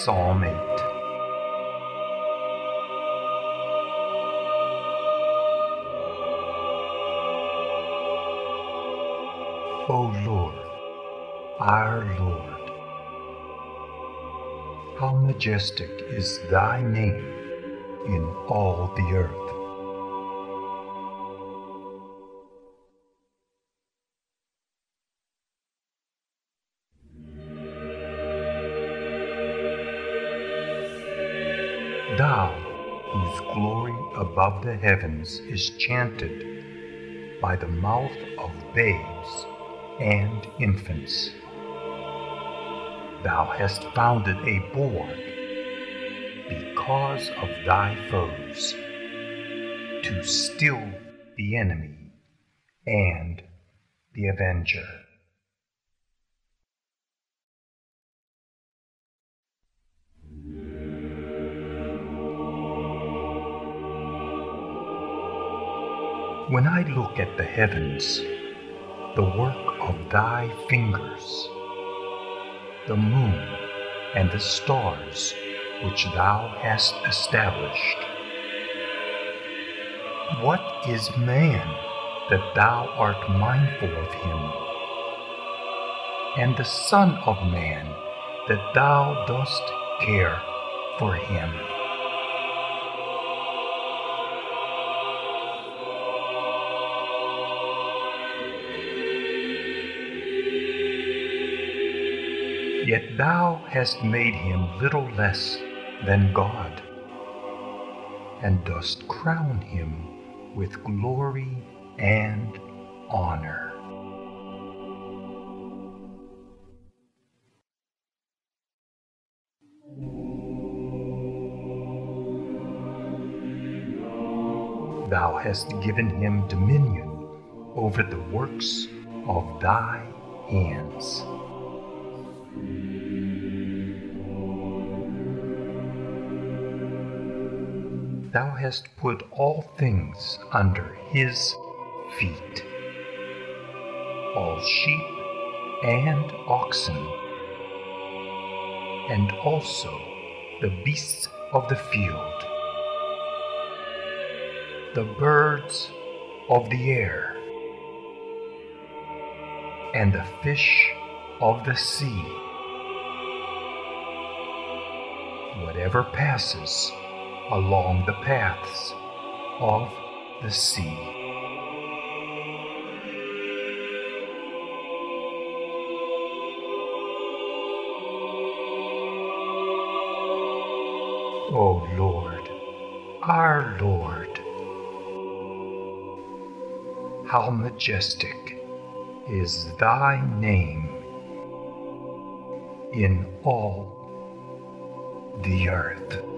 Psalm 8. O Lord, our Lord, how majestic is thy name in all the earth. Thou, whose glory above the heavens is chanted by the mouth of babes and infants. Thou hast founded a board because of thy foes, to still the enemy and the avenger. When I look at the heavens, the work of thy fingers, the moon and the stars which thou hast established, what is man that thou art mindful of him, and the Son of Man that thou dost care for him? Yet thou hast made him little less than God, and dost crown him with glory and honor. Thou hast given him dominion over the works of thy hands. Thou hast put all things under his feet, all sheep and oxen, and also the beasts of the field, the birds of the air, and the fish of the sea, whatever passes along the paths of the sea. O Lord, our Lord, how majestic is thy name in all the earth.